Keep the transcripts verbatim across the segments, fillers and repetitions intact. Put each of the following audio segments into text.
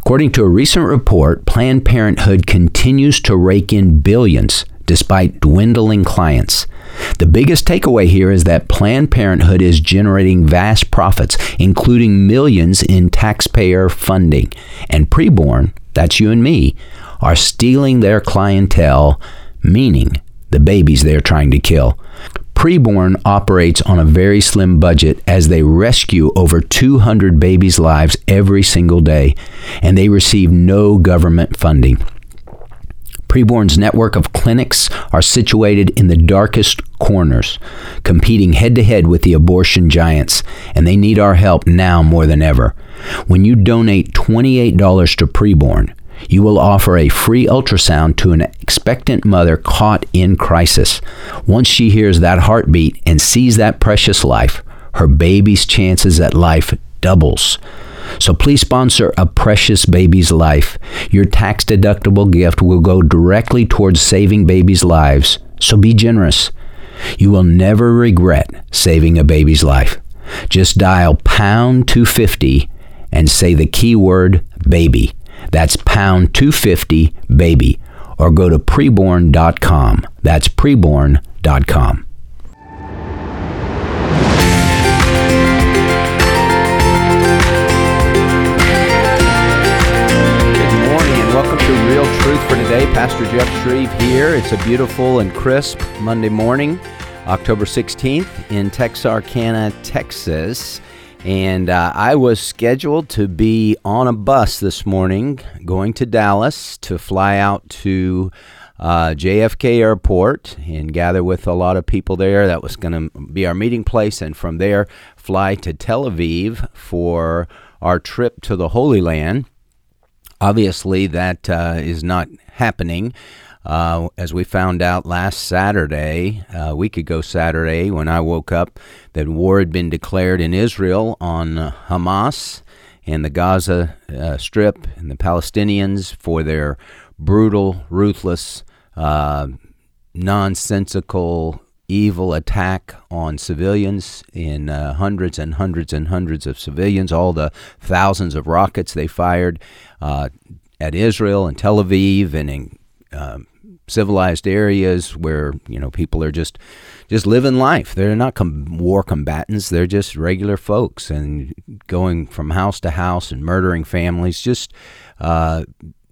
According to a recent report, Planned Parenthood continues to rake in billions despite dwindling clients. The biggest takeaway here is that Planned Parenthood is generating vast profits, including millions in taxpayer funding. And preborn, that's you and me, are stealing their clientele, meaning the babies they're trying to kill. Preborn operates on a very slim budget as they rescue over two hundred babies' lives every single day, and they receive no government funding. Preborn's network of clinics are situated in the darkest corners, competing head-to-head with the abortion giants, and they need our help now more than ever. When you donate twenty-eight dollars to Preborn, you will offer a free ultrasound to an expectant mother caught in crisis. Once she hears that heartbeat and sees that precious life, her baby's chances at life doubles. So please sponsor a precious baby's life. Your tax-deductible gift will go directly towards saving babies' lives, so be generous. You will never regret saving a baby's life. Just dial pound two fifty and say the keyword baby. That's pound two fifty baby, or go to preborn dot com. That's preborn dot com. Welcome to Real Truth for Today. Pastor Jeff Shreve here. It's a beautiful and crisp Monday morning, October sixteenth in Texarkana, Texas. And uh, I was scheduled to be on a bus this morning going to Dallas to fly out to uh, J F K Airport and gather with a lot of people there. That was going to be our meeting place. And from there, fly to Tel Aviv for our trip to the Holy Land. Obviously, that uh, is not happening. Uh, as we found out last Saturday, a week ago Saturday, when I woke up, that war had been declared in Israel on uh, Hamas and the Gaza uh, Strip and the Palestinians for their brutal, ruthless, uh, nonsensical, evil attack on civilians in uh, hundreds and hundreds and hundreds of civilians, all the thousands of rockets they fired uh, at Israel and Tel Aviv and in um, civilized areas where, you know, people are just just living life. They're not com- war combatants. They're just regular folks and going from house to house and murdering families. Just uh,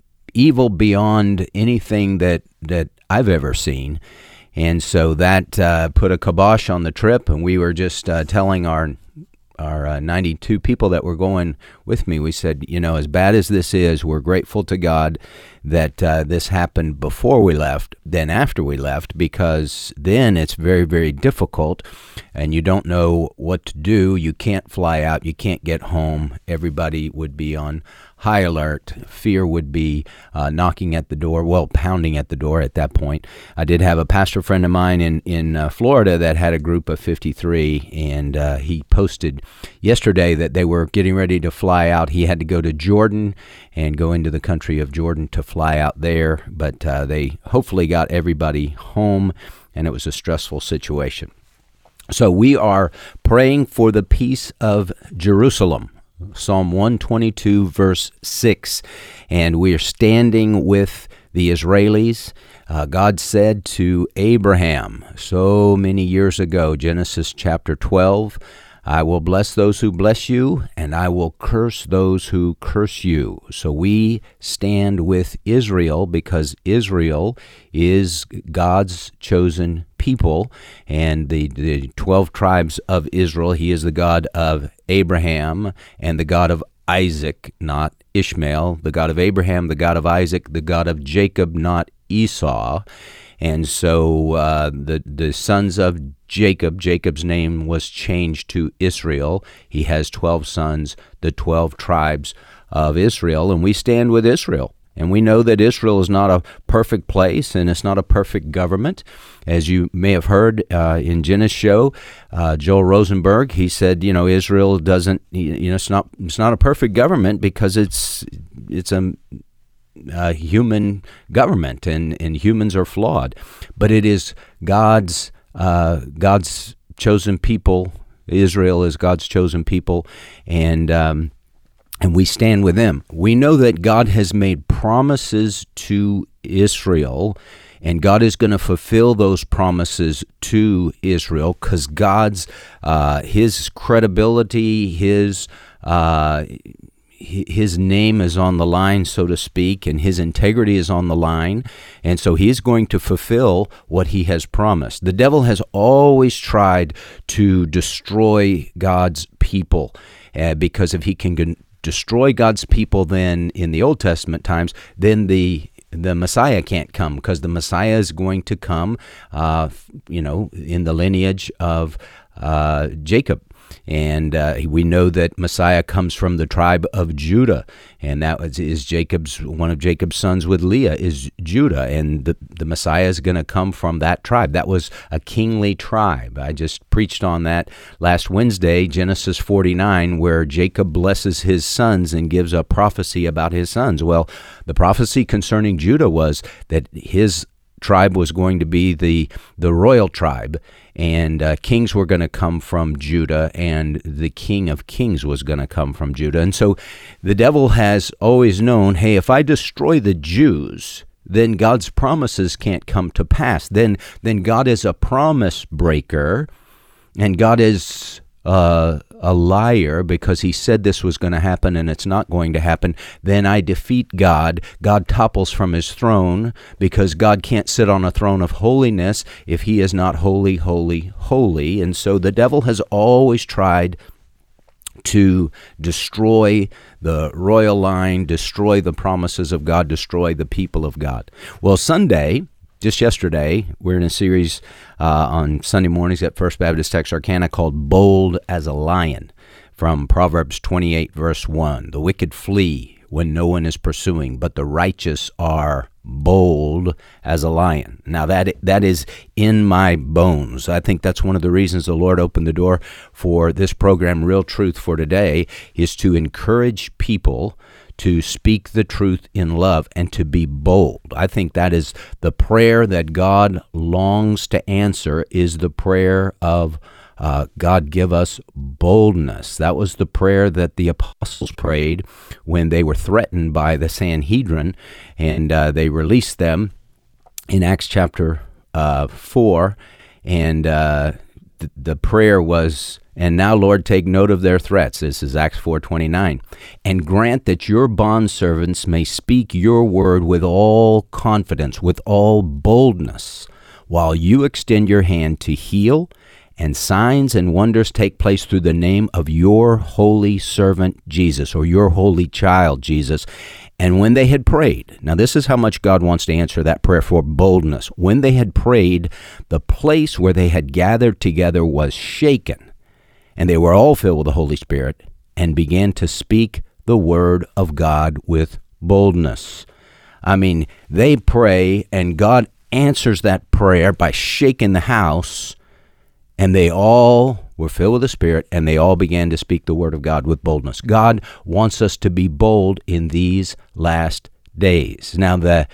evil beyond anything that, that I've ever seen. And so that uh, put a kibosh on the trip, and we were just uh, telling our our uh, ninety-two people that were going with me, we said, you know, as bad as this is, we're grateful to God that uh, this happened before we left than after we left, because then it's very, very difficult, and you don't know what to do. You can't fly out. You can't get home. Everybody would be on high alert. Fear would be uh, knocking at the door, well, pounding at the door at that point. I did have a pastor friend of mine in, in uh, Florida that had a group of fifty-three, and uh, he posted yesterday that they were getting ready to fly out. He had to go to Jordan and go into the country of Jordan to fly out there, but uh, they hopefully got everybody home, and it was a stressful situation. So we are praying for the peace of Jerusalem. Psalm one twenty-two, verse six, and we are standing with the Israelis. Uh, God said to Abraham so many years ago, Genesis chapter twelve, I will bless those who bless you, and I will curse those who curse you. So we stand with Israel because Israel is God's chosen people, and the, the twelve tribes of Israel, he is the God of Abraham and the God of Isaac, not Ishmael, the God of Abraham, the God of Isaac, the God of Jacob, not Esau. And so uh, the the sons of Jacob, Jacob's name was changed to Israel. He has twelve sons, the twelve tribes of Israel, and we stand with Israel. And we know that Israel is not a perfect place, and it's not a perfect government. As you may have heard uh, in Jenna's show, uh, Joel Rosenberg, he said, you know, Israel doesn't, you know, it's not it's not a perfect government because it's it's a Uh, human government, and, and humans are flawed, but it is God's uh, God's chosen people. Israel is God's chosen people, and um, and we stand with them. We know that God has made promises to Israel, and God is going to fulfill those promises to Israel because God's, uh, his credibility, his uh, his name is on the line, so to speak, and his integrity is on the line, and so he is going to fulfill what he has promised. The devil has always tried to destroy God's people, uh, because if he can g- destroy God's people then in the Old Testament times, then the the Messiah can't come, because the Messiah is going to come, uh, you know, in the lineage of uh, Jacob. And uh, we know that Messiah comes from the tribe of Judah, and that is, is Jacob's one of Jacob's sons with Leah is Judah, and the, the Messiah is going to come from that tribe. That was a kingly tribe. I just preached on that last Wednesday, Genesis forty-nine, where Jacob blesses his sons and gives a prophecy about his sons. Well, the prophecy concerning Judah was that his tribe was going to be the the royal tribe, and uh, kings were going to come from Judah, and the King of Kings was going to come from Judah. And so the devil has always known, hey, if I destroy the Jews, then God's promises can't come to pass. Then, then God is a promise breaker, and God is Uh, a liar because he said this was going to happen and it's not going to happen. Then I defeat God. God topples from his throne because God can't sit on a throne of holiness if he is not holy, holy, holy. And so the devil has always tried to destroy the royal line, destroy the promises of God, destroy the people of God. Well, Sunday, just yesterday, we're in a series uh, on Sunday mornings at First Baptist Texarkana called Bold as a Lion, from Proverbs twenty-eight, verse one. The wicked flee when no one is pursuing, but the righteous are bold as a lion. Now, that that is in my bones. I think that's one of the reasons the Lord opened the door for this program, Real Truth for Today, is to encourage people to speak the truth in love and to be bold. I think that is the prayer that God longs to answer, is the prayer of uh, God, give us boldness. That was the prayer that the apostles prayed when they were threatened by the Sanhedrin, and uh, they released them in Acts chapter uh, four, and uh, th- the prayer was, and now, Lord, take note of their threats. This is Acts four twenty-nine. And grant that your bondservants may speak your word with all confidence, with all boldness, while you extend your hand to heal, and signs and wonders take place through the name of your holy servant Jesus, or your holy child Jesus. And when they had prayed, now this is how much God wants to answer that prayer for boldness. When they had prayed, the place where they had gathered together was shaken, and they were all filled with the Holy Spirit and began to speak the word of God with boldness. I mean, they pray, and God answers that prayer by shaking the house, and they all were filled with the Spirit, and they all began to speak the word of God with boldness. God wants us to be bold in these last days. Now, the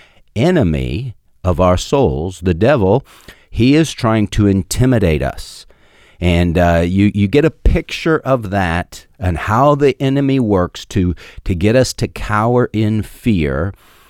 enemy of our souls, the devil, he is trying to intimidate us. And uh, you, you get a picture of that and how the enemy works to, to get us to cower in fear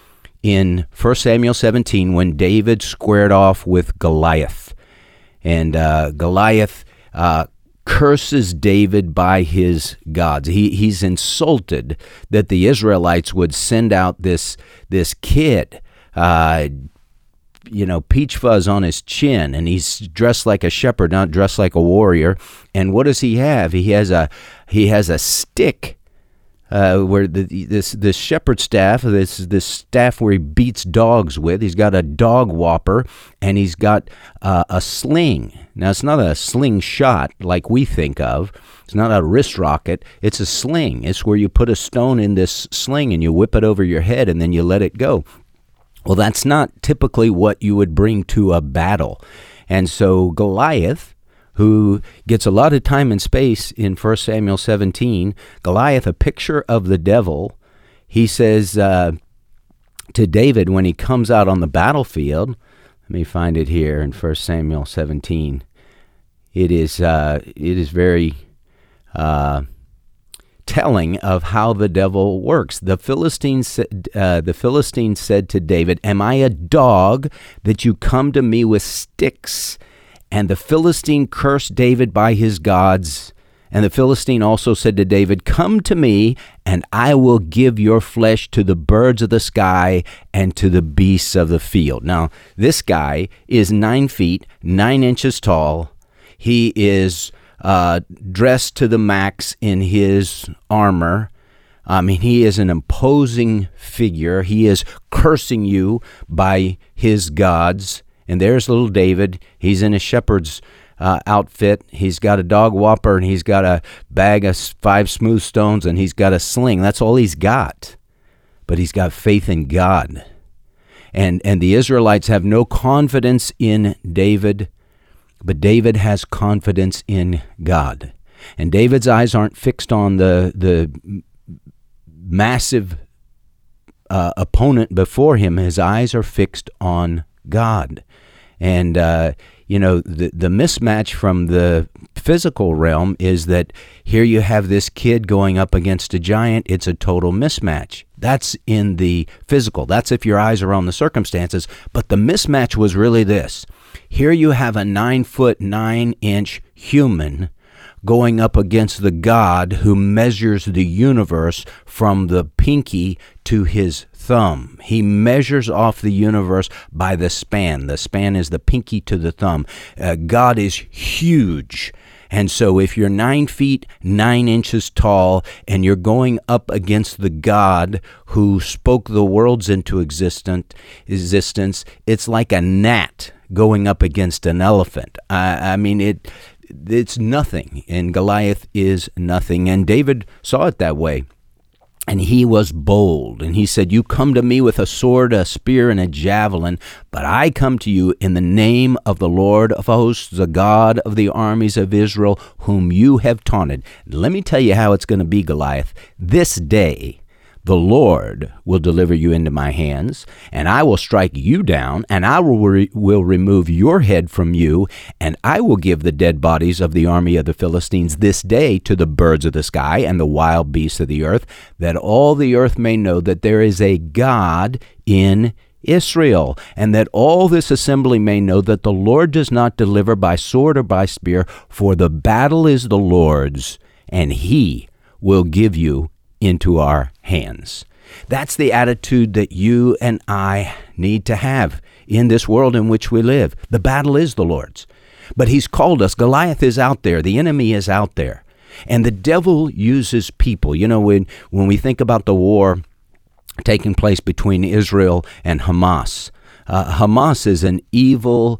in First Samuel seventeen, when David squared off with Goliath. And uh, Goliath uh, curses David by his gods. He, he's insulted that the Israelites would send out this, this kid, uh, you know, peach fuzz on his chin, and he's dressed like a shepherd, not dressed like a warrior. And what does he have? He has a he has a stick, uh, where the, this this shepherd staff, this this staff where he beats dogs with. He's got a dog whopper, and he's got uh, a sling. Now, it's not a slingshot like we think of. It's not a wrist rocket. It's a sling. It's where you put a stone in this sling and you whip it over your head, and then you let it go. Well, that's not typically what you would bring to a battle. And so Goliath, who gets a lot of time and space in First Samuel seventeen, Goliath, a picture of the devil, he says uh, to David when he comes out on the battlefield, let me find it here in First Samuel seventeen. It is, uh, it is very uh, telling of how the devil works. The Philistines, uh, the Philistines said to David, "Am I a dog that you come to me with sticks?" And the Philistine cursed David by his gods. And the Philistine also said to David, "Come to me, and I will give your flesh to the birds of the sky and to the beasts of the field." Now, this guy is nine feet, nine inches tall. He is uh, dressed to the max in his armor. I mean, he is an imposing figure. He is cursing you by his gods. And there's little David. He's in a shepherd's uh, outfit. He's got a dog whopper, and he's got a bag of five smooth stones, and he's got a sling. That's all he's got. But he's got faith in God. And, and the Israelites have no confidence in David, but David has confidence in God. And David's eyes aren't fixed on the, the massive uh, opponent before him. His eyes are fixed on God. And, uh, you know, the, the mismatch from the physical realm is that here you have this kid going up against a giant. It's a total mismatch. That's in the physical. That's if your eyes are on the circumstances. But the mismatch was really this. Here you have a nine foot, nine inch human going up against the God who measures the universe from the pinky to his thumb. He measures off the universe by the span. The span is the pinky to the thumb. Uh, God is huge. And so if you're nine feet, nine inches tall, and you're going up against the God who spoke the worlds into existence, existence, it's like a gnat going up against an elephant. I, I mean, it it's nothing, and Goliath is nothing. And David saw it that way. And he was bold, and he said, "You come to me with a sword, a spear, and a javelin, but I come to you in the name of the Lord of hosts, the God of the armies of Israel, whom you have taunted." Let me tell you how it's going to be, Goliath. This day, the Lord will deliver you into my hands, and I will strike you down, and I will, re- will remove your head from you, and I will give the dead bodies of the army of the Philistines this day to the birds of the sky and the wild beasts of the earth, that all the earth may know that there is a God in Israel, and that all this assembly may know that the Lord does not deliver by sword or by spear, for the battle is the Lord's, and he will give you into our hands. That's the attitude that you and I need to have in this world in which we live. The battle is the Lord's. But he's called us. Goliath is out there. The enemy is out there. And the devil uses people. You know, when, when we think about the war taking place between Israel and Hamas, uh, Hamas is an evil,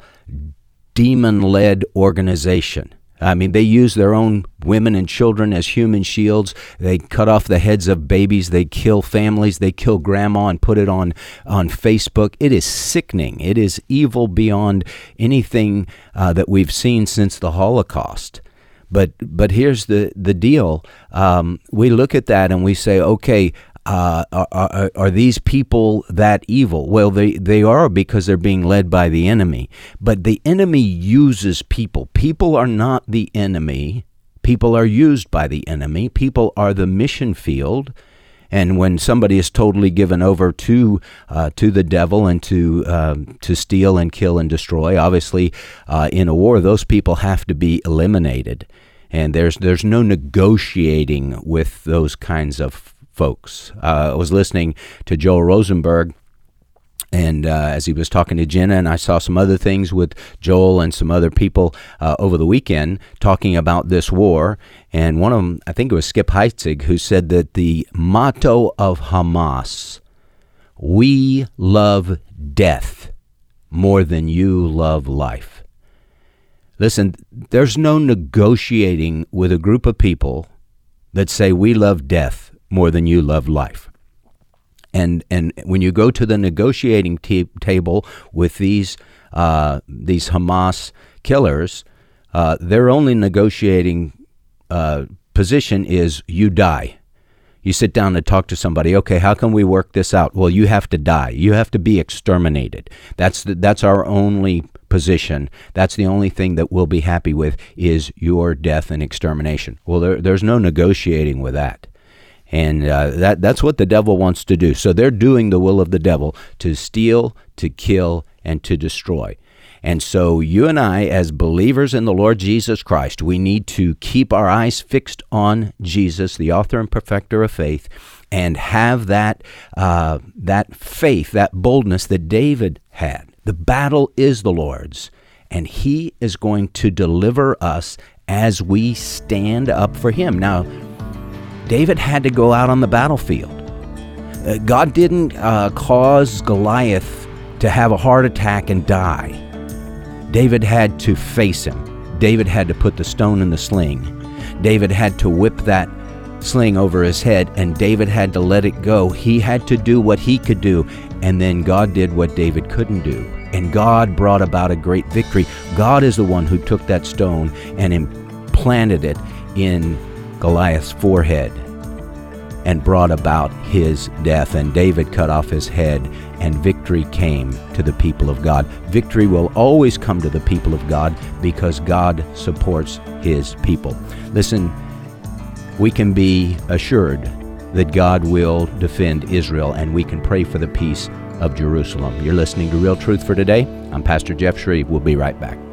demon-led organization. I mean, they use their own women and children as human shields. They cut off the heads of babies. They kill families. They kill grandma and put it on, on Facebook. It is sickening. It is evil beyond anything uh, that we've seen since the Holocaust. But but here's the, the deal. Um, we look at that and we say, okay, Uh, are, are, are these people that evil? Well, they, they are, because they're being led by the enemy. But the enemy uses people. People are not the enemy. People are used by the enemy. People are the mission field. And when somebody is totally given over to uh, to the devil and to uh, to steal and kill and destroy, obviously uh, in a war, those people have to be eliminated. And there's there's no negotiating with those kinds of folks. Uh, I was listening to Joel Rosenberg, and uh, as he was talking to Jenna, and I saw some other things with Joel and some other people uh, over the weekend talking about this war. And one of them, I think it was Skip Heitzig, who said that the motto of Hamas, "We love death more than you love life." Listen, there's no negotiating with a group of people that say we love death more than you love life. And and when you go to the negotiating t- table with these uh, these Hamas killers, uh, their only negotiating uh, position is you die. You sit down and talk to somebody. Okay, how can we work this out? Well, you have to die. You have to be exterminated. That's the, that's our only position. That's the only thing that we'll be happy with, is your death and extermination. Well, there, there's no negotiating with that. And uh, that that's what the devil wants to do. So they're doing the will of the devil, to steal, to kill, and to destroy. And so you and I, as believers in the Lord Jesus Christ, we need to keep our eyes fixed on Jesus, the author and perfecter of faith, and have that uh, that faith, that boldness that David had. The battle is the Lord's, and he is going to deliver us as we stand up for him. Now, David had to go out on the battlefield. Uh, God didn't uh, cause Goliath to have a heart attack and die. David had to face him. David had to put the stone in the sling. David had to whip that sling over his head, and David had to let it go. He had to do what he could do, and then God did what David couldn't do. And God brought about a great victory. God is the one who took that stone and implanted it in Goliath's forehead and brought about his death. And David cut off his head, and victory came to the people of God. Victory will always come to the people of God because God supports his people. Listen, we can be assured that God will defend Israel, and we can pray for the peace of Jerusalem. You're listening to Real Truth for Today. I'm Pastor Jeff Shreve. We'll be right back.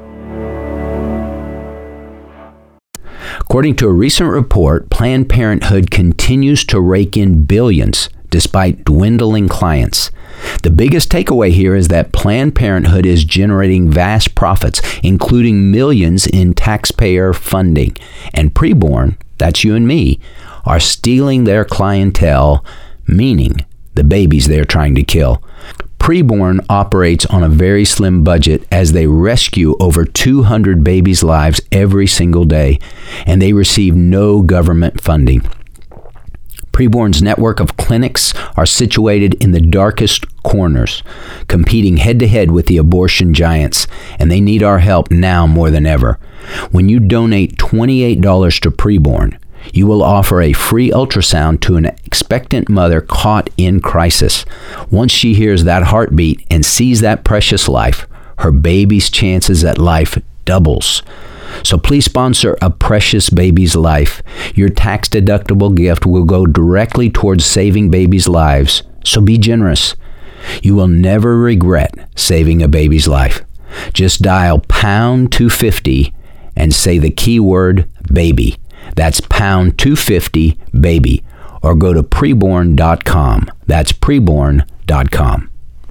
According to a recent report, Planned Parenthood continues to rake in billions despite dwindling clients. The biggest takeaway here is that Planned Parenthood is generating vast profits, including millions in taxpayer funding. And preborn, that's you and me, are stealing their clientele, meaning the babies they're trying to kill. Preborn operates on a very slim budget as they rescue over two hundred babies' lives every single day, and they receive no government funding. Preborn's network of clinics are situated in the darkest corners, competing head-to-head with the abortion giants, and they need our help now more than ever. When you donate twenty-eight dollars to Preborn, you will offer a free ultrasound to an expectant mother caught in crisis. Once she hears that heartbeat and sees that precious life, her baby's chances at life doubles. So please sponsor a precious baby's life. Your tax-deductible gift will go directly towards saving babies' lives, so be generous. You will never regret saving a baby's life. Just dial pound two fifty and say the keyword baby. That's pound two fifty baby, or go to preborn dot com. That's preborn dot com.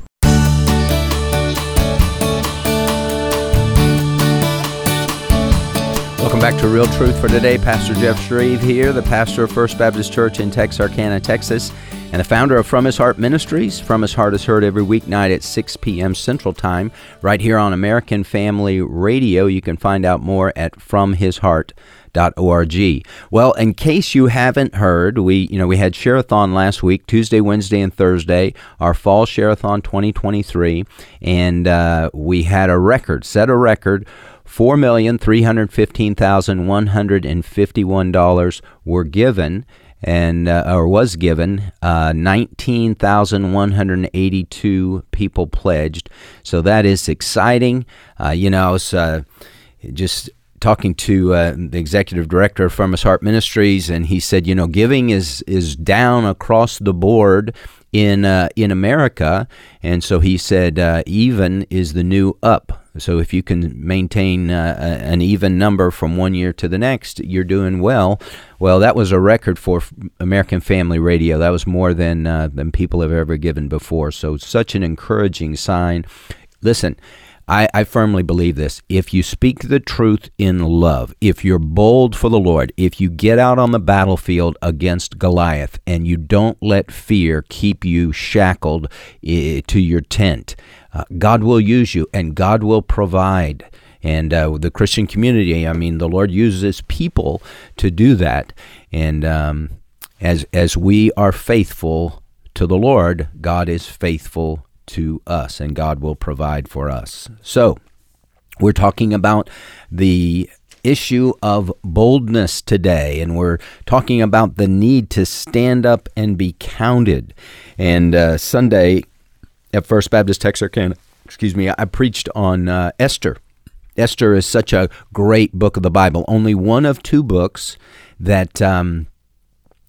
Welcome back to Real Truth for Today. Pastor Jeff Shreve here, the pastor of First Baptist Church in Texarkana, Texas, and the founder of From His Heart Ministries. From His Heart is heard every weeknight at six p.m. Central Time, right here on American Family Radio. You can find out more at from his heart dot org. Well, in case you haven't heard, we you know we had Share-a-thon last week, Tuesday, Wednesday, and Thursday, our fall Share-a-thon twenty twenty-three, and uh, we had a record, set a record. four million three hundred fifteen thousand one hundred fifty-one dollars were given, and uh, or was given. Uh, nineteen thousand one hundred eighty-two people pledged. So that is exciting. Uh, you know, I was uh, just talking to uh, the executive director of From His Heart Ministries, and he said, you know, giving is is down across the board in uh, in America, and so he said, uh, even is the new up. So if you can maintain uh, an even number from one year to the next, you're doing well. Well, that was a record for American Family Radio. That was more than uh, than people have ever given before. So such an encouraging sign. Listen, I, I firmly believe this. If you speak the truth in love, if you're bold for the Lord, if you get out on the battlefield against Goliath and you don't let fear keep you shackled uh, to your tent, uh, God will use you and God will provide. And uh, the Christian community, I mean, the Lord uses people to do that. And um, as as we are faithful to the Lord, God is faithful to us, and God will provide for us. So, we're talking about the issue of boldness today, and we're talking about the need to stand up and be counted. And uh, Sunday at First Baptist Texarkana, excuse me, I preached on uh, Esther. Esther is such a great book of the Bible. Only one of two books that um,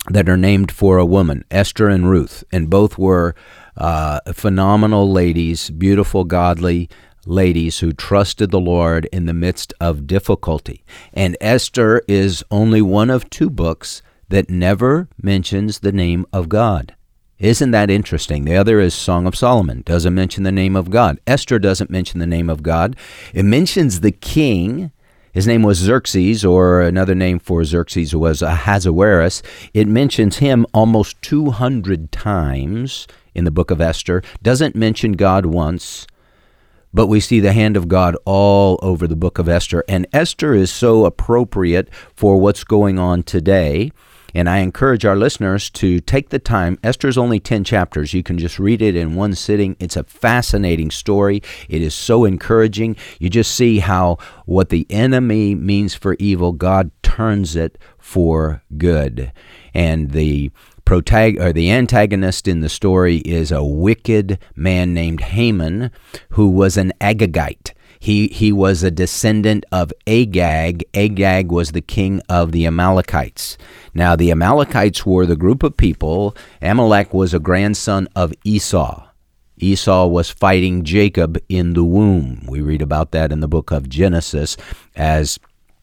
that are named for a woman, Esther and Ruth, and both were uh, phenomenal ladies, beautiful, godly ladies who trusted the Lord in the midst of difficulty. And Esther is only one of two books that never mentions the name of God. Isn't that interesting? The other is Song of Solomon, doesn't mention the name of God. Esther doesn't mention the name of God. It mentions the king. His name was Xerxes, or another name for Xerxes was Ahasuerus. It mentions him almost two hundred times in the book of Esther. Doesn't mention God once, but we see the hand of God all over the book of Esther. And Esther is so appropriate for what's going on today. And I encourage our listeners to take the time. Esther's only ten chapters. You can just read it in one sitting. It's a fascinating story. It is so encouraging. You just see how what the enemy means for evil, God turns it for good. And the protag- or the antagonist in the story is a wicked man named Haman, who was an Agagite. He he was a descendant of Agag. Agag was the king of the Amalekites. Now, the Amalekites were the group of people. Amalek was a grandson of Esau. Esau was fighting Jacob in the womb. We read about that in the book of Genesis, as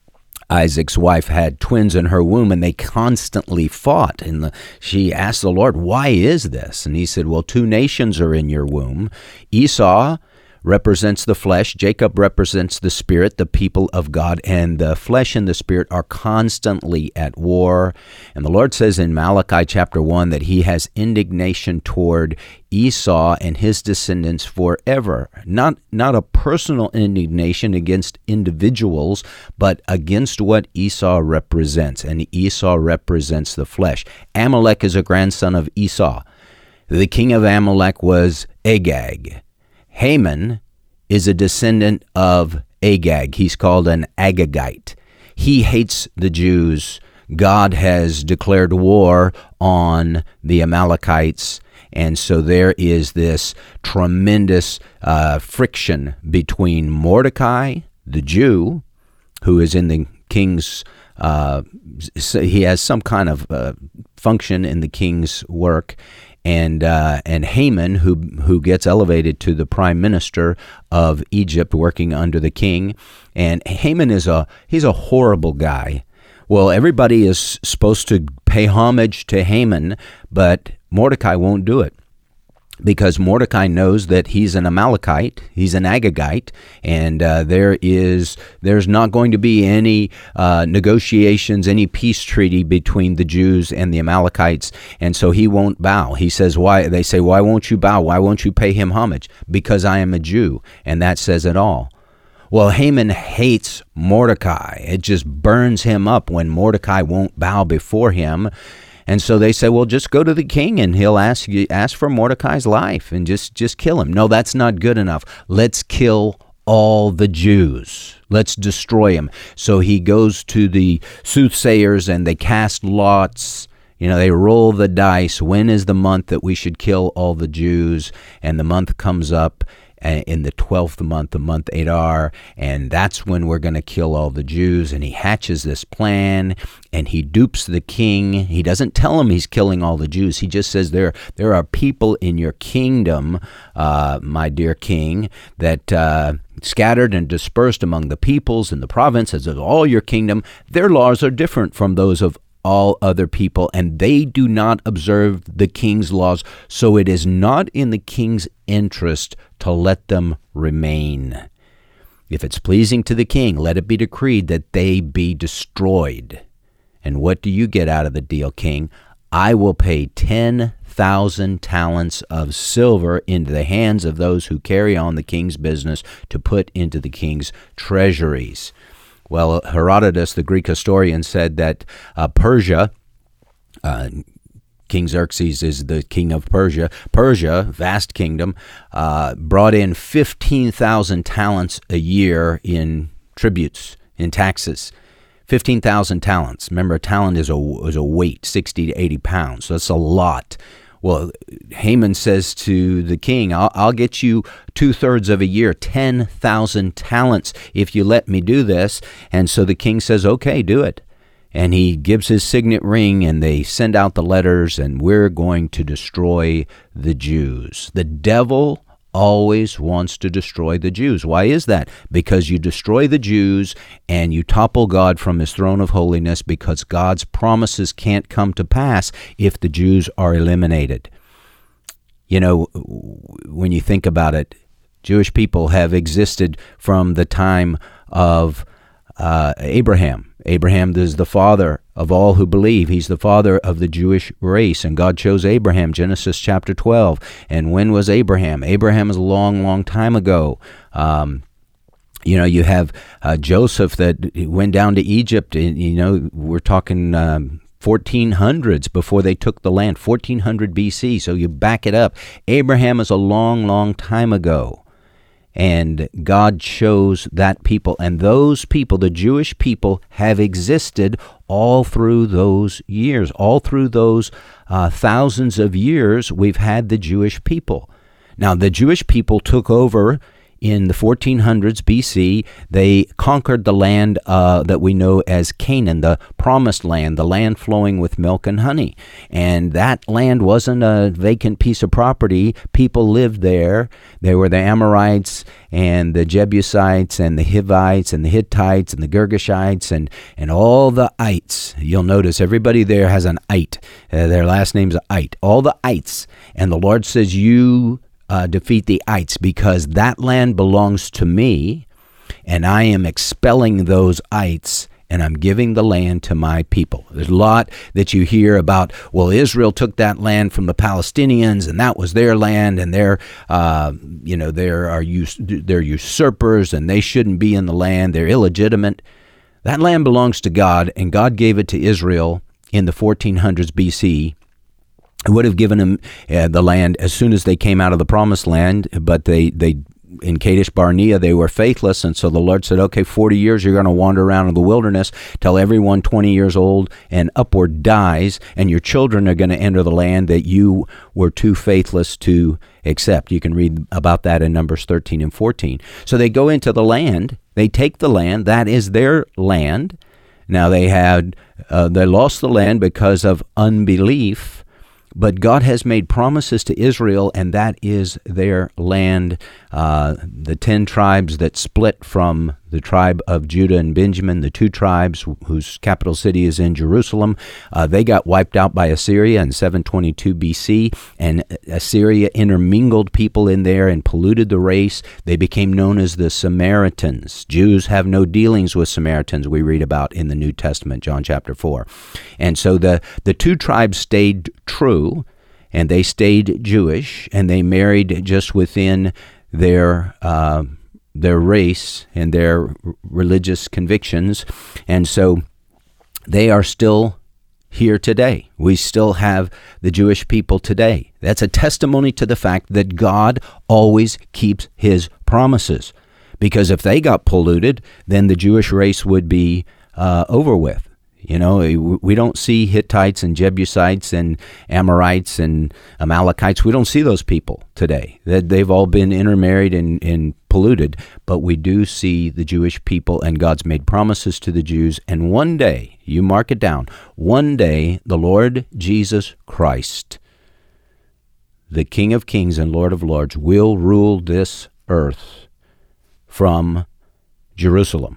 Isaac's wife had twins in her womb, and they constantly fought. And the, she asked the Lord, why is this? And he said, well, two nations are in your womb. Esau represents the flesh. Jacob represents the spirit, the people of God, and the flesh and the spirit are constantly at war. And the Lord says in Malachi chapter one that he has indignation toward Esau and his descendants forever. Not, not a personal indignation against individuals, but against what Esau represents. And Esau represents the flesh. Amalek is a grandson of Esau. The king of Amalek was Agag. Haman is a descendant of Agag. He's called an Agagite. He hates the Jews. God has declared war on the Amalekites, and so there is this tremendous uh, friction between Mordecai, the Jew, who is in the king's, uh, he has some kind of uh, function in the king's work, and uh, and Haman, who who gets elevated to the prime minister of Egypt, working under the king. And Haman is a he's a horrible guy. Well, everybody is supposed to pay homage to Haman, but Mordecai won't do it, because Mordecai knows that he's an Amalekite, he's an Agagite, and uh, there is there's not going to be any uh, negotiations, any peace treaty between the Jews and the Amalekites, and so he won't bow. He says, "Why?" They say, "Why won't you bow? Why won't you pay him homage?" Because I am a Jew, and that says it all. Well, Haman hates Mordecai. It just burns him up when Mordecai won't bow before him. And so they say, well, just go to the king and he'll ask you, ask for Mordecai's life and just, just kill him. No, that's not good enough. Let's kill all the Jews. Let's destroy him. So he goes to the soothsayers and they cast lots. You know, they roll the dice. When is the month that we should kill all the Jews? And the month comes up in the twelfth month, the month Adar, and that's when we're going to kill all the Jews. And he hatches this plan, and he dupes the king. He doesn't tell him he's killing all the Jews. He just says, there, there are people in your kingdom, uh, my dear king, that uh, scattered and dispersed among the peoples and the provinces of all your kingdom. Their laws are different from those of all other people, and they do not observe the king's laws, so it is not in the king's interest to let them remain. If it's pleasing to the king, let it be decreed that they be destroyed. And what do you get out of the deal, king? I will pay ten thousand talents of silver into the hands of those who carry on the king's business to put into the king's treasuries. Well, Herodotus, the Greek historian, said that uh, Persia, uh, King Xerxes is the king of Persia, Persia, vast kingdom, uh, brought in fifteen thousand talents a year in tributes, in taxes. fifteen thousand talents. Remember, a talent is a, is a weight, sixty to eighty pounds, so that's a lot. Well, Haman says to the king, I'll, I'll get you two-thirds of a year, ten thousand talents, if you let me do this. And so the king says, okay, do it. and he gives his signet ring, and they send out the letters, and we're going to destroy the Jews. The devil always wants to destroy the Jews. Why is that? Because you destroy the Jews and you topple God from his throne of holiness, because God's promises can't come to pass if the Jews are eliminated. You know, when you think about it, Jewish people have existed from the time of uh, Abraham. Abraham is the father of all who believe. He's the father of the Jewish race, and God chose Abraham, Genesis chapter twelve. And when was Abraham? Abraham is a long, long time ago. Um, you know, you have uh, Joseph that went down to Egypt, and, you know, we're talking um, fourteen hundreds before they took the land, fourteen hundred B C. So you back it up. Abraham is a long, long time ago. And God chose that people, and those people, the Jewish people, have existed all through those years. All through those uh, thousands of years, we've had the Jewish people. Now, the Jewish people took over in the fourteen hundreds B C. They conquered the land uh, that we know as Canaan, the promised land, the land flowing with milk and honey. And that land wasn't a vacant piece of property. People lived there. There were the Amorites and the Jebusites and the Hivites and the Hittites and the Girgashites and, and all the ites. You'll notice everybody there has an ite. Uh, their last name's Ite. All the ites. And the Lord says, you Uh, defeat the ites, because that land belongs to me, and I am expelling those ites, and I'm giving the land to my people. There's a lot that you hear about, well, Israel took that land from the Palestinians, and that was their land, and they're, uh, you know, they're, are us- they're usurpers, and they shouldn't be in the land. They're illegitimate. That land belongs to God, and God gave it to Israel in the fourteen hundreds B C. Would have given them uh, the land as soon as they came out of the promised land, but they, they in Kadesh Barnea, they were faithless, and so the Lord said, okay, forty years you're going to wander around in the wilderness till everyone twenty years old and upward dies, and your children are going to enter the land that you were too faithless to accept. You can read about that in Numbers thirteen and fourteen. So they go into the land, they take the land, that is their land. Now they had, uh, they lost the land because of unbelief, but God has made promises to Israel, and that is their land. Uh, the ten tribes that split from the tribe of Judah and Benjamin, the two tribes whose capital city is in Jerusalem, uh, they got wiped out by Assyria in seven twenty-two B C, and Assyria intermingled people in there and polluted the race. They became known as the Samaritans. Jews have no dealings with Samaritans, we read about in the New Testament, John chapter four. And so the, the two tribes stayed true, and they stayed Jewish, and they married just within their uh, their race and their religious convictions, and so they are still here today. We still have the Jewish people today. That's a testimony to the fact that God always keeps his promises, because if they got polluted, then the Jewish race would be uh, over with. You know, we don't see Hittites and Jebusites and Amorites and Amalekites. We don't see those people today. They've all been intermarried and, and polluted. But we do see the Jewish people, and God's made promises to the Jews. And one day, you mark it down, one day the Lord Jesus Christ, the King of Kings and Lord of Lords, will rule this earth from Jerusalem.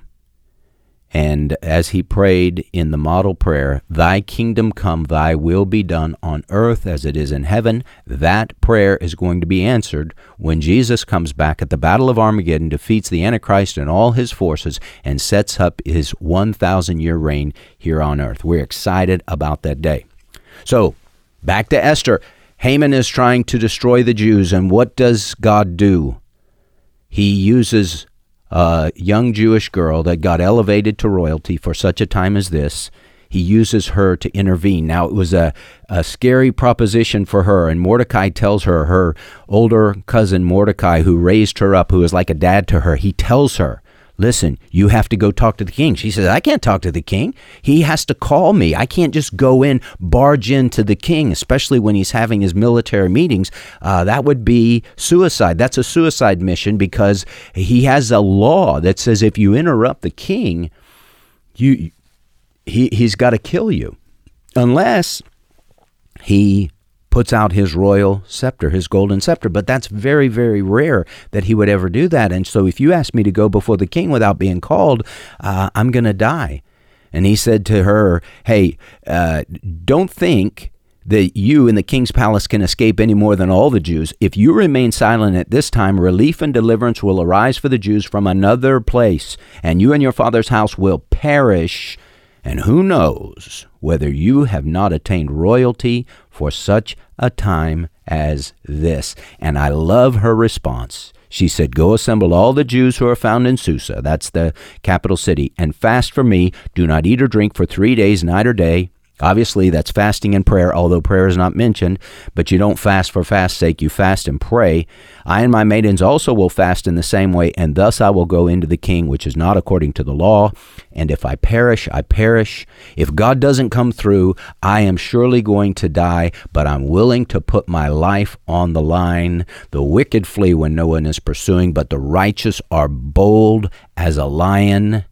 And as he prayed in the model prayer, thy kingdom come, thy will be done on earth as it is in heaven, that prayer is going to be answered when Jesus comes back at the Battle of Armageddon, defeats the Antichrist and all his forces, and sets up his one thousand year reign here on earth. We're excited about that day. So, back to Esther. Haman is trying to destroy the Jews, and what does God do? He uses a young Jewish girl that got elevated to royalty for such a time as this. He uses her to intervene. Now, it was a, a scary proposition for her, and Mordecai tells her, her older cousin Mordecai, who raised her up, who was like a dad to her, he tells her, listen, you have to go talk to the king. She says, I can't talk to the king. He has to call me. I can't just go in, barge into the king, especially when he's having his military meetings. Uh, that would be suicide. That's a suicide mission, because he has a law that says if you interrupt the king, you he, he's got to kill you unless he puts out his royal scepter, his golden scepter. But that's very, very rare that he would ever do that. And so if you ask me to go before the king without being called, uh, I'm going to die. And he said to her, hey, uh, don't think that you in the king's palace can escape any more than all the Jews. If you remain silent at this time, relief and deliverance will arise for the Jews from another place, and you and your father's house will perish. And who knows whether you have not attained royalty for such a time as this? And I love her response. She said, go assemble all the Jews who are found in Susa, that's the capital city, and fast for me. Do not eat or drink for three days, night or day. Obviously, that's fasting and prayer, although prayer is not mentioned, but you don't fast for fast's sake, you fast and pray. I and my maidens also will fast in the same way, and thus I will go into the king, which is not according to the law. And if I perish, I perish. If God doesn't come through, I am surely going to die, but I'm willing to put my life on the line. The wicked flee when no one is pursuing, but the righteous are bold as a lion.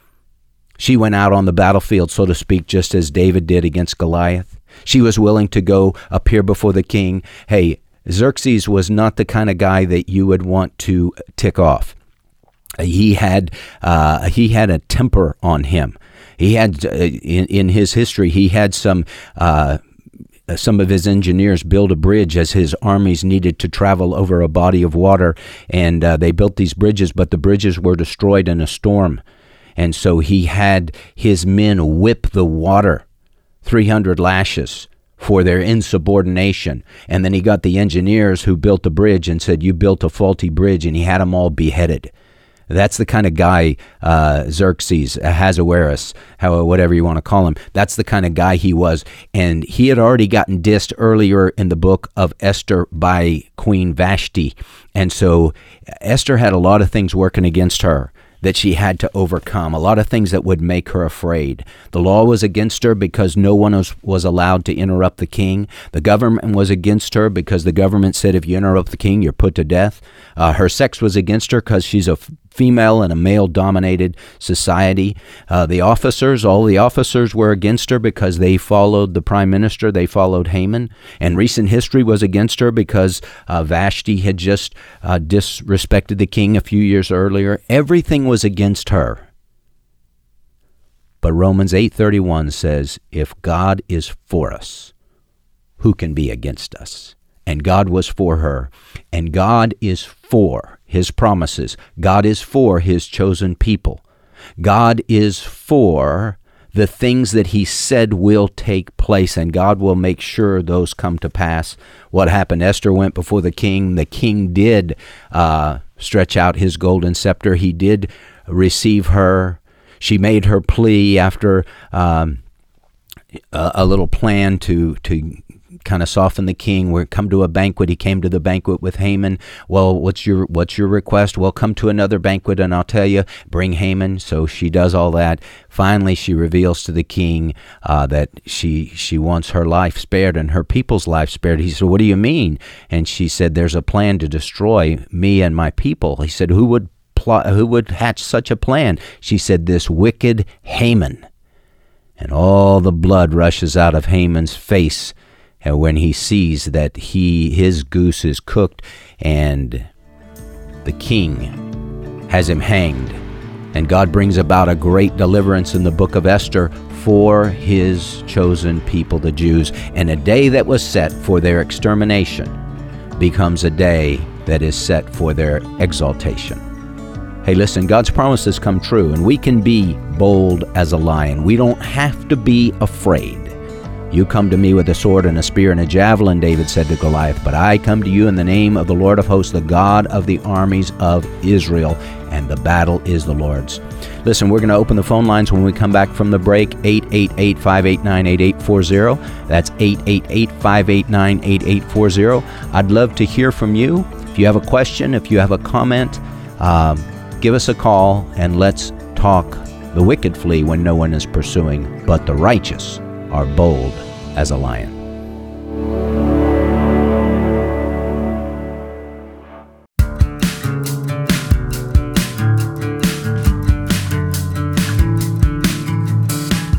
She went out on the battlefield, so to speak, just as David did against Goliath. She was willing to go appear before the king. Hey, Xerxes was not the kind of guy that you would want to tick off. He had uh, he had a temper on him. He had, uh, in, in his history, he had some uh, some of his engineers build a bridge as his armies needed to travel over a body of water, and uh, they built these bridges, but the bridges were destroyed in a storm. And so he had his men whip the water, three hundred lashes, for their insubordination. And then he got the engineers who built the bridge and said, you built a faulty bridge, and he had them all beheaded. That's the kind of guy, uh, Xerxes, Ahasuerus, how, whatever you want to call him. That's the kind of guy he was. And he had already gotten dissed earlier in the book of Esther by Queen Vashti. And so Esther had a lot of things working against her that she had to overcome, a lot of things that would make her afraid. The law was against her because no one was, was allowed to interrupt the king. The government was against her because the government said if you interrupt the king, you're put to death. Uh, her sex was against her because she's a f- female in a male-dominated society. Uh, the officers, all the officers were against her because they followed the prime minister. They followed Haman. And recent history was against her because uh, Vashti had just uh, disrespected the king a few years earlier. Everything was against her. But Romans eight thirty-one says, if God is for us, who can be against us? And God was for her. And God is for his promises. God is for his chosen people. God is for the things that he said will take place, and God will make sure those come to pass. What happened? Esther went before the king. The king did uh, stretch out his golden scepter. He did receive her. She made her plea after um, a, a little plan to to kind of soften the king. We're come to a banquet. He came to the banquet with Haman. Well, what's your what's your request? Well, come to another banquet, and I'll tell you, bring Haman. So she does all that. Finally, she reveals to the king uh, that she she wants her life spared and her people's life spared. He said, what do you mean? And she said, there's a plan to destroy me and my people. He said, who would plot, who would hatch such a plan? She said, this wicked Haman. And all the blood rushes out of Haman's face and when he sees that he his goose is cooked, and the king has him hanged. And God brings about a great deliverance in the book of Esther for his chosen people, the Jews. And a day that was set for their extermination becomes a day that is set for their exaltation. Hey, listen, God's promises come true, and we can be bold as a lion. We don't have to be afraid. You come to me with a sword and a spear and a javelin, David said to Goliath, but I come to you in the name of the Lord of hosts, the God of the armies of Israel, and the battle is the Lord's. Listen, we're going to open the phone lines when we come back from the break, eight eight eight, five eight nine, eight eight four zero. That's eight eight eight, five eight nine, eight eight four zero. I'd love to hear from you. If you have a question, if you have a comment, uh, give us a call, and let's talk. The wicked flee when no one is pursuing, but the righteous are bold as a lion.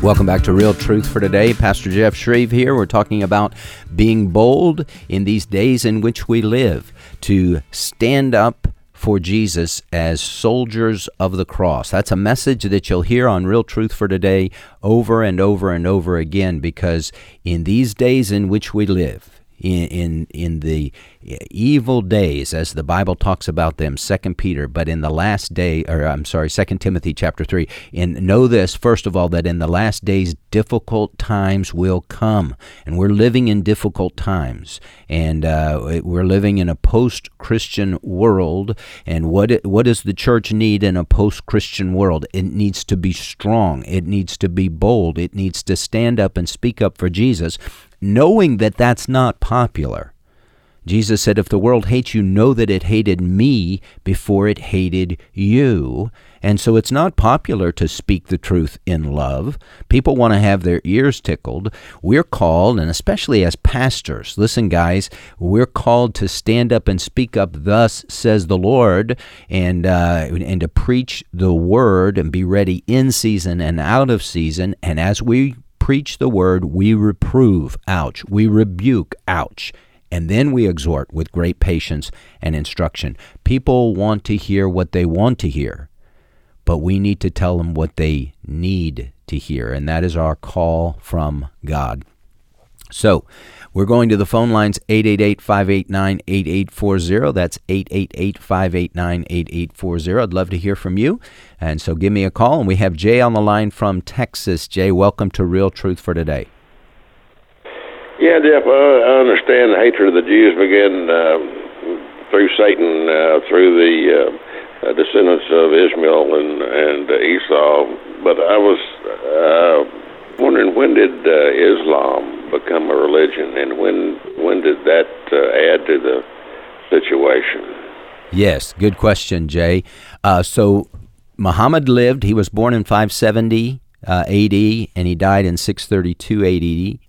Welcome back to Real Truth for Today. Pastor Jeff Shreve here. We're talking about being bold in these days in which we live, to stand up for Jesus as soldiers of the cross. That's a message that you'll hear on Real Truth for Today over and over and over again, because in these days in which we live, In, in in the evil days, as the Bible talks about them, Second Peter, but in the last day, or I'm sorry, Second Timothy chapter three, and know this, first of all, that in the last days, difficult times will come, and we're living in difficult times, and uh, we're living in a post-Christian world, and what it, what does the church need in a post-Christian world? It needs to be strong, it needs to be bold, it needs to stand up and speak up for Jesus, knowing that that's not popular. Jesus said, if the world hates you, know that it hated me before it hated you. And so it's not popular to speak the truth in love. People want to have their ears tickled. We're called, and especially as pastors, listen, guys, we're called to stand up and speak up, thus says the Lord, and uh, and to preach the word and be ready in season and out of season. And as we preach the word, we reprove, ouch, we rebuke, ouch, and then we exhort with great patience and instruction. People want to hear what they want to hear, but we need to tell them what they need to hear, and that is our call from God. So, we're going to the phone lines, eight eight eight, five eight nine, eight eight four zero. That's eight eight eight, five eight nine, eight eight four zero. I'd love to hear from you, and so give me a call. And we have Jay on the line from Texas. Jay, welcome to Real Truth for Today. Yeah, Jeff, uh, I understand the hatred of the Jews began uh, through Satan, uh, through the uh, descendants of Ishmael and, and uh, Esau, but I was uh, wondering, when did uh, Islam become a religion, and when when did that uh, add to the situation? Yes, good question, Jay. Uh, so Muhammad lived, he was born in five seventy uh, A D, and he died in six thirty-two A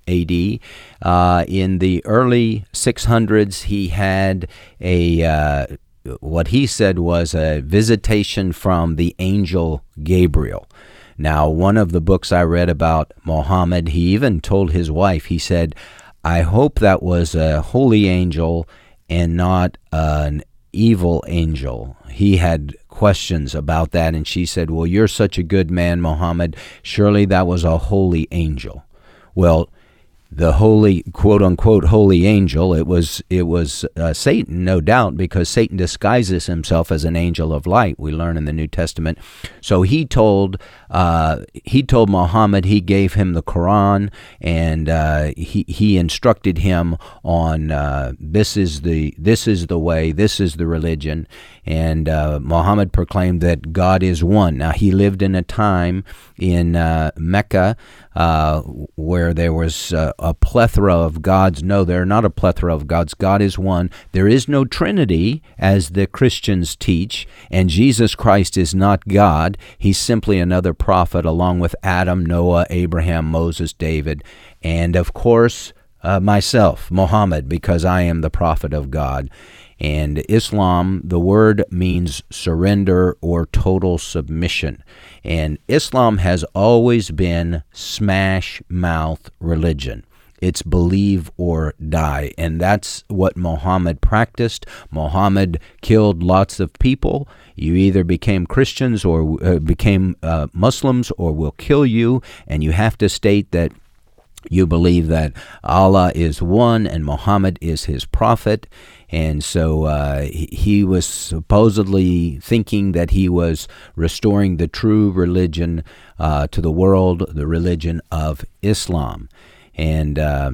D. Uh, in the early six hundreds, he had a uh, what he said was a visitation from the angel Gabriel. Now, one of the books I read about Muhammad, he even told his wife, he said, I hope that was a holy angel and not an evil angel. He had questions about that, and she said, well, you're such a good man, Muhammad. Surely that was a holy angel. Well, the holy, quote-unquote, holy angel, it was it was uh, Satan, no doubt, because Satan disguises himself as an angel of light, we learn in the New Testament. So he told uh, he told Muhammad, he gave him the Quran, and uh, he he instructed him on uh, this is the this is the way, this is the religion, and uh, Muhammad proclaimed that God is one. Now, he lived in a time in uh, Mecca uh, where there was uh, a plethora of gods. No, there are not a plethora of gods. God is one. There is no Trinity, as the Christians teach, and Jesus Christ is not God. He's simply another prophet, along with Adam, Noah, Abraham, Moses, David, and of course, uh, myself, Muhammad, because I am the prophet of God. And Islam, the word means surrender or total submission. And Islam has always been smash mouth religion. It's believe or die. And that's what Muhammad practiced. Muhammad killed lots of people. You either became Christians or uh, became uh, Muslims, or we'll kill you. And you have to state that you believe that Allah is one and Muhammad is his prophet. And so uh, he, he was supposedly thinking that he was restoring the true religion uh, to the world, the religion of Islam. And uh,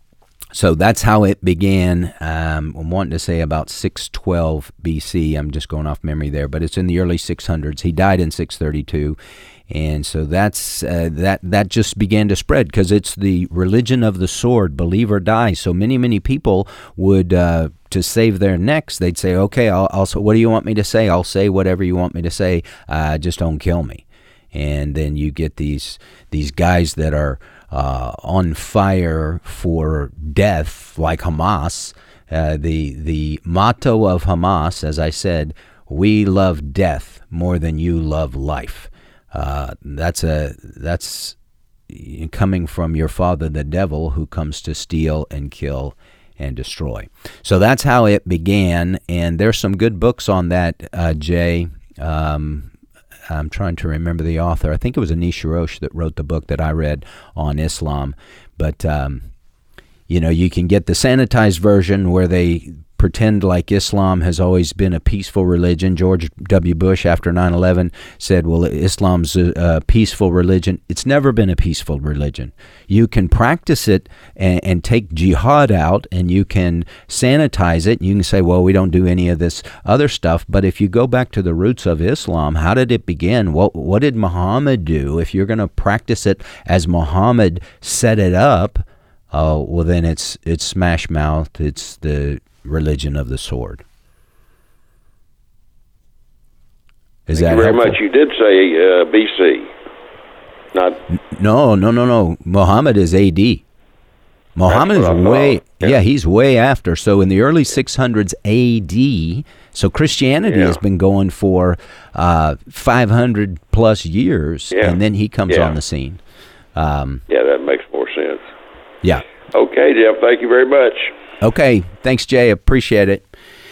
so that's how it began. Um, I'm wanting to say about six twelve B C. I'm just going off memory there, but it's in the early six hundreds. He died in six thirty-two. And so that's uh, that that just began to spread, because it's the religion of the sword, believe or die. So many, many people would, uh, to save their necks, they'd say, okay, I'll, I'll, what do you want me to say? I'll say whatever you want me to say. Uh, just don't kill me. And then you get these these guys that are uh, on fire for death, like Hamas. Uh, the the motto of Hamas, as I said, we love death more than you love life. Uh, that's a that's coming from your father, the devil, who comes to steal and kill and destroy. So that's how it began, and there's some good books on that, uh, Jay. Um, I'm trying to remember the author. I think it was Anish Rosh that wrote the book that I read on Islam. But, um, you know, you can get the sanitized version where they pretend like Islam has always been a peaceful religion. George W. Bush, after nine eleven, said, well, Islam's a, a peaceful religion. It's never been a peaceful religion. You can practice it and, and take jihad out, and you can sanitize it. You can say, well, we don't do any of this other stuff. But if you go back to the roots of Islam, how did it begin? What, what did Muhammad do? If you're going to practice it as Muhammad set it up, uh, well, then it's it's smash mouth. It's the religion of the sword. Is Thank that you very helpful? much. You did say uh, B C, not No, no, no, no. Muhammad is A D. Muhammad is way, yeah. yeah, he's way after. So in the early six hundreds A D, so Christianity yeah. has been going for uh, five hundred plus years, yeah. and then he comes yeah. on the scene. Um, yeah, that makes more sense. Yeah. Okay, Jeff, thank you very much. Okay, thanks, Jay. Appreciate it.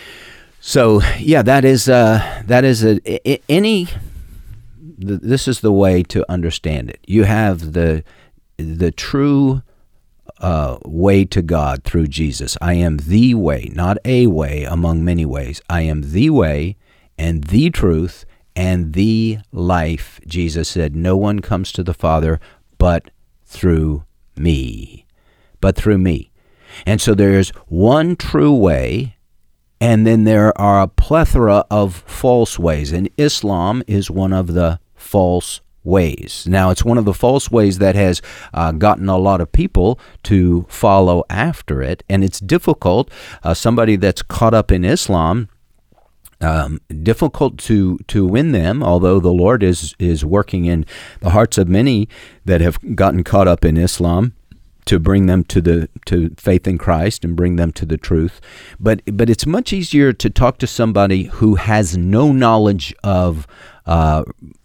So, yeah, that is uh, that is a, a, any. The, this is the way to understand it. You have the the true uh, way to God through Jesus. I am the way, not a way among many ways. I am the way and the truth and the life. Jesus said, "No one comes to the Father but through me." But through me. And so there's one true way, and then there are a plethora of false ways. And Islam is one of the false ways. Now, it's one of the false ways that has uh, gotten a lot of people to follow after it, and it's difficult. Uh, somebody that's caught up in Islam, Um, difficult to, to win them, although the Lord is, is working in the hearts of many that have gotten caught up in Islam, to bring them to the to faith in Christ and bring them to the truth. But but it's much easier to talk to somebody who has no knowledge of uh,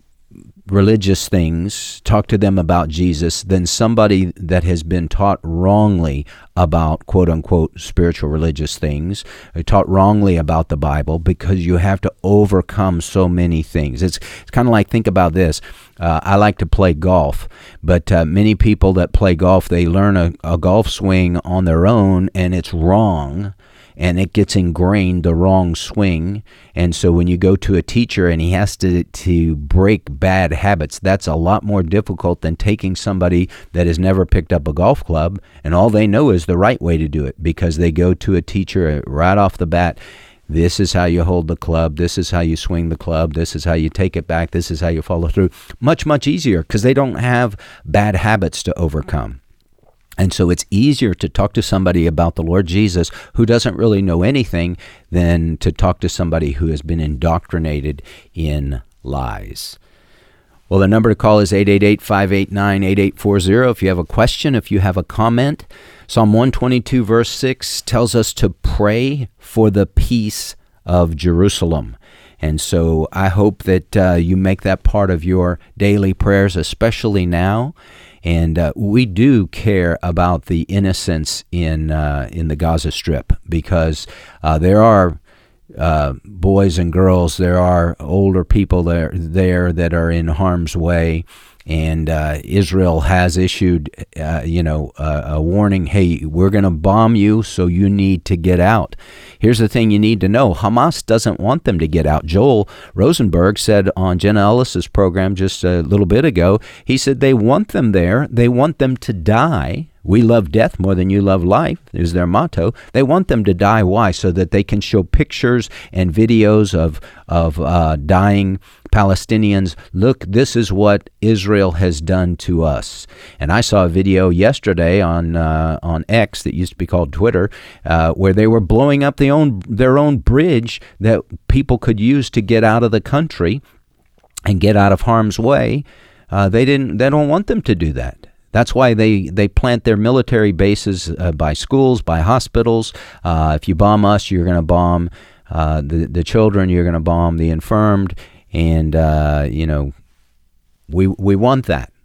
religious things, talk to them about Jesus, than somebody that has been taught wrongly about quote-unquote spiritual religious things, taught wrongly about the Bible, because you have to overcome so many things. It's, it's kind of like, think about this. Uh, I like to play golf, but uh, many people that play golf, they learn a, a golf swing on their own, and it's wrong, and it gets ingrained, the wrong swing. And so when you go to a teacher and he has to, to break bad habits, that's a lot more difficult than taking somebody that has never picked up a golf club, and all they know is the right way to do it, because they go to a teacher right off the bat. This is how you hold the club. This is how you swing the club. This is how you take it back. This is how you follow through. Much, much easier, because they don't have bad habits to overcome. And so it's easier to talk to somebody about the Lord Jesus who doesn't really know anything than to talk to somebody who has been indoctrinated in lies. Well, the number to call is eight eight eight, five eight nine, eight eight four zero. If you have a question, if you have a comment. Psalm one twenty-two, verse six tells us to pray for the peace of Jerusalem. And so I hope that uh, you make that part of your daily prayers, especially now. And uh, we do care about the innocents in uh, in the Gaza Strip, because uh, there are uh, boys and girls, there are older people there, there that are in harm's way. And uh, Israel has issued, uh, you know, uh, a warning, hey, we're going to bomb you, so you need to get out. Here's the thing you need to know. Hamas doesn't want them to get out. Joel Rosenberg said on Jenna Ellis's program just a little bit ago, he said they want them there. They want them to die. We love death more than you love life, is their motto. They want them to die. Why? So that they can show pictures and videos of, of uh, dying Palestinians. Look, this is what Israel has done to us. And I saw a video yesterday on uh, on X, that used to be called Twitter, uh, where they were blowing up the own, their own bridge that people could use to get out of the country and get out of harm's way. Uh, they didn't. They don't want them to do that. That's why they, they plant their military bases uh, by schools, by hospitals. Uh, if you bomb us, you're going to bomb uh, the, the children, you're going to bomb the infirmed. And, uh, you know, we we want that,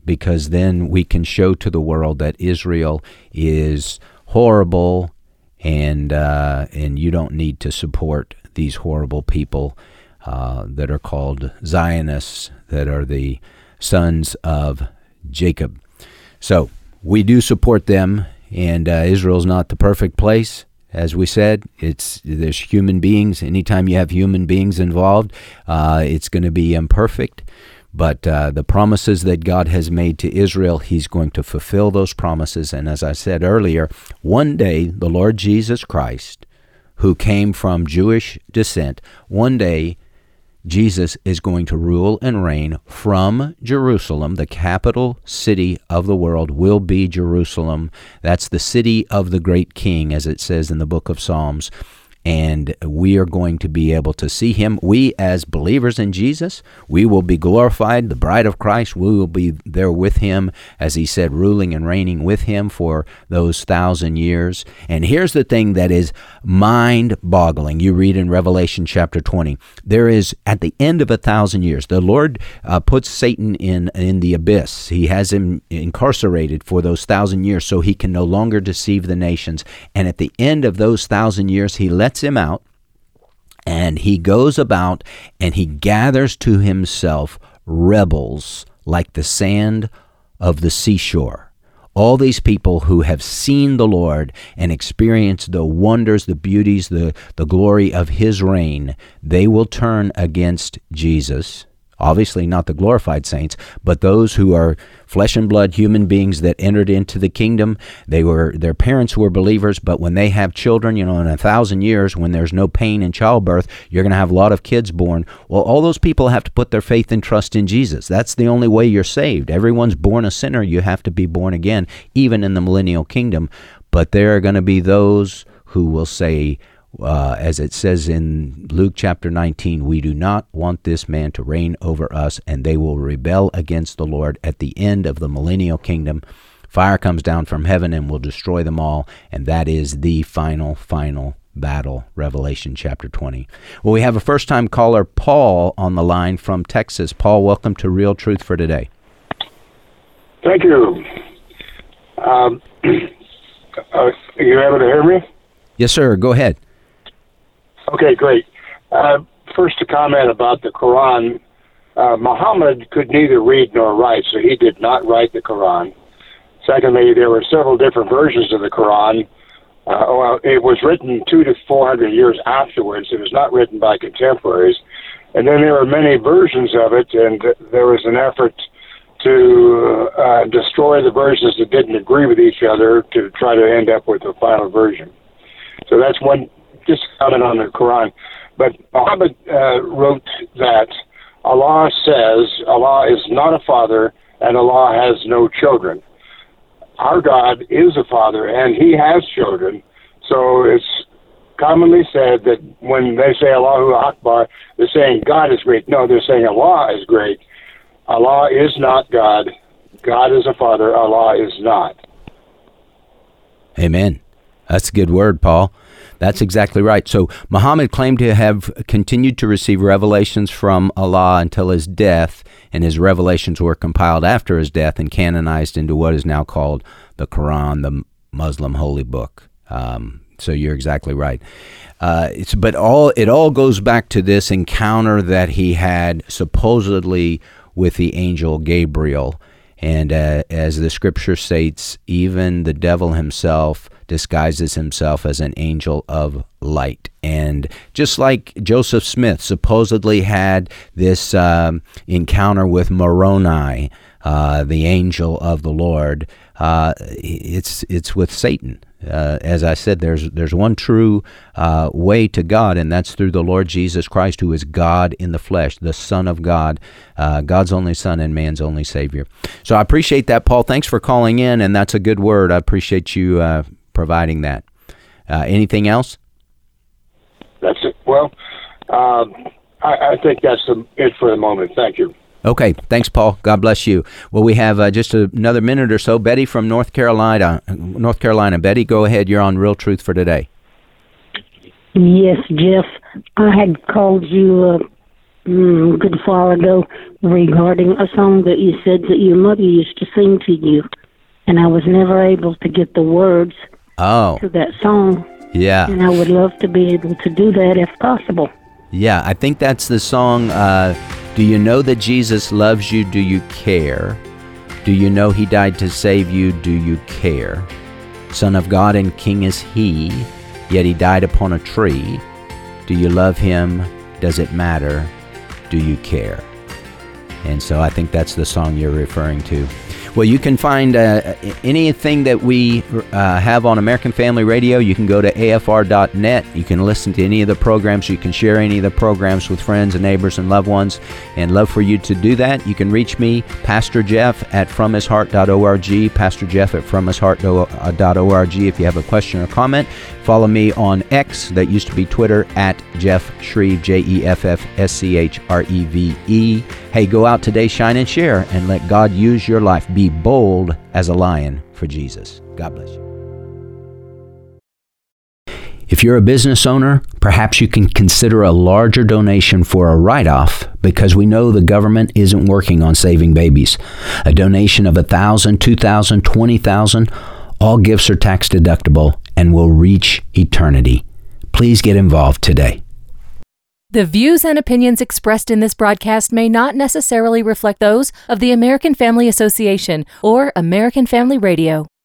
because then we can show to the world that Israel is horrible, and uh, and you don't need to support these horrible people uh, that are called Zionists, that are the sons of Jacob. So we do support them, and uh, Israel's not the perfect place. As we said, it's there's human beings. Anytime you have human beings involved, uh, it's going to be imperfect. But uh, the promises that God has made to Israel, he's going to fulfill those promises. And as I said earlier, one day the Lord Jesus Christ, who came from Jewish descent, one day Jesus is going to rule and reign from Jerusalem. The capital city of the world will be Jerusalem. That's the city of the great king, as it says in the book of Psalms. And we are going to be able to see him. We, as believers in Jesus, we will be glorified. The bride of Christ, we will be there with him, as he said, ruling and reigning with him for those thousand years. And here's the thing that is mind-boggling. You read in Revelation chapter twenty, there is, at the end of a thousand years, the Lord uh, puts Satan in, in the abyss. He has him incarcerated for those thousand years so he can no longer deceive the nations. And at the end of those thousand years, he lets him out, and he goes about and he gathers to himself rebels like the sand of the seashore. All these people who have seen the Lord and experienced the wonders, the beauties, the, the glory of his reign, they will turn against Jesus. Obviously not the glorified saints, but those who are flesh and blood human beings that entered into the kingdom. They were, their parents were believers, but when they have children, you know, in a thousand years, when there's no pain in childbirth, you're going to have a lot of kids born. Well, all those people have to put their faith and trust in Jesus. That's the only way you're saved. Everyone's born a sinner. You have to be born again, even in the millennial kingdom. But there are going to be those who will say, Uh, as it says in Luke chapter nineteen, we do not want this man to reign over us, and they will rebel against the Lord at the end of the millennial kingdom. Fire comes down from heaven and will destroy them all, and that is the final, final battle, Revelation chapter twenty. Well, we have a first-time caller, Paul, on the line from Texas. Paul, welcome to Real Truth for Today. Thank you. Um, are you able to hear me? Yes, sir. Go ahead. Okay, great. Uh, first, a comment about the Quran. Uh, Muhammad could neither read nor write, so he did not write the Quran. Secondly, there were several different versions of the Quran. Uh, well, it was written two to four hundred years afterwards. It was not written by contemporaries. And then there were many versions of it, and there was an effort to uh, destroy the versions that didn't agree with each other to try to end up with the final version. So that's one. Just comment on the Quran. But Muhammad uh, wrote that Allah says Allah is not a father and Allah has no children. Our God is a father and he has children. So it's commonly said that when they say Allahu Akbar, they're saying God is great. No, they're saying Allah is great. Allah is not God. God is a father. Allah is not. Amen. That's a good word, Paul. That's exactly right. So Muhammad claimed to have continued to receive revelations from Allah until his death, and his revelations were compiled after his death and canonized into what is now called the Quran, the Muslim holy book. Um, so you're exactly right. Uh, it's, but all it all goes back to this encounter that he had supposedly with the angel Gabriel. And uh, as the scripture states, even the devil himself disguises himself as an angel of light. And just like Joseph Smith supposedly had this um, encounter with Moroni, uh, the angel of the Lord, uh, it's it's with Satan. Uh, as I said, there's there's one true uh, way to God, and that's through the Lord Jesus Christ, who is God in the flesh, the Son of God, uh, God's only Son and man's only Savior. So I appreciate that, Paul. Thanks for calling in, and that's a good word. I appreciate you uh, providing that. Uh, anything else? That's it. Well, uh, I, I think that's the, it for the moment. Thank you. Okay. Thanks, Paul. God bless you. Well, we have uh, just a, another minute or so. Betty from North Carolina. North Carolina. Betty, go ahead. You're on Real Truth for Today. Yes, Jeff. I had called you uh, mm, a good while ago regarding a song that you said that your mother used to sing to you, and I was never able to get the words oh. to that song. Yeah. And I would love to be able to do that if possible. Yeah, I think that's the song, uh, Do You Know That Jesus Loves You? Do You Care? Do you know He died to save you? Do you care? Son of God and King is He, yet He died upon a tree. Do you love Him? Does it matter? Do you care? And so I think that's the song you're referring to. Well, you can find uh, anything that we uh, have on American Family Radio. You can go to A F R dot net. You can listen to any of the programs. You can share any of the programs with friends and neighbors and loved ones. And love for you to do that. You can reach me, Pastor Jeff, at from his heart dot org, Pastor Jeff at from his heart dot org if you have a question or comment. Follow me on X, that used to be Twitter, at Jeff Shreve, J E F F S C H R E V E. Hey, go out today, shine and share, and let God use your life. Be bold as a lion for Jesus. God bless you. If you're a business owner, perhaps you can consider a larger donation for a write-off, because we know the government isn't working on saving babies. A donation of one thousand dollars, two thousand dollars, twenty thousand dollars, all gifts are tax deductible and will reach eternity. Please get involved today. The views and opinions expressed in this broadcast may not necessarily reflect those of the American Family Association or American Family Radio.